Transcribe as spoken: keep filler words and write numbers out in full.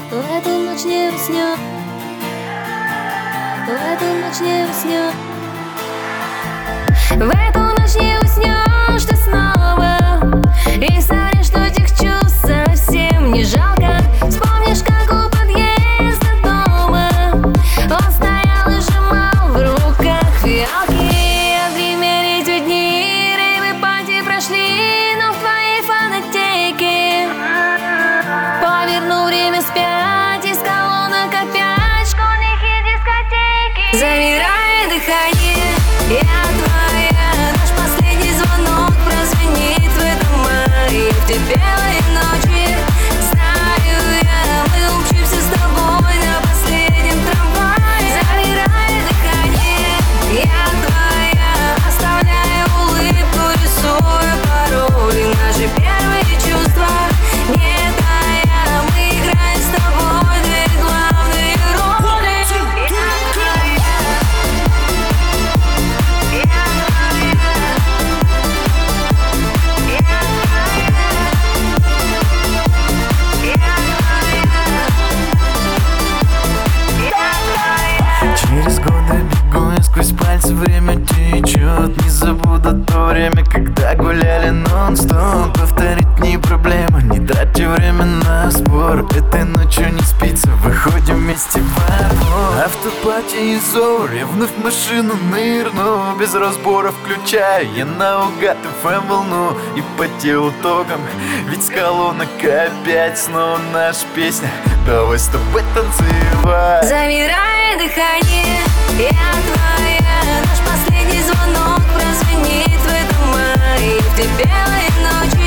В эту ночь не уснет, в эту ночь не уснет, в эту ночь не уснешь ты снова. И соврешь, что этих чувств совсем не жалко. Вспомнишь, как у подъезда дома он стоял и сжимал в руках фиалки. Отгремели те дни, рейвы пати прошли, но в твоей фанатейке поверну время вспять из колонок опять школьных и дискотеки. Замирает дыхание, я твоя, наш последний звонок прозвенит в этом мае. В те белые ночи, знаю я, мы учимся с тобой на последнем трамвае. Замирает дыхание, я твоя, оставляя улыбку, рисуя пароли. Наши первые чувства не тая, мы играем с тобой две главные роли. Я твоя, я твоя, я твоя. Через годы бегу и сквозь пальцы время течет. Не забуду то время, когда гуляли нон-стоп. Повторить не проблема, не тратьте время на спор. Этой ночью не спится, выходим вместе в обор. Автопати и зори, вновь в машину нырну. Без разбора включаю я наугад эф эм волну. И по телу током, ведь с колонок опять снова наша песня. Давай с тобой танцевать. Замирает дыхание, я твоя, наш последний звонок прозвенит в этом мае. В те белые ночи,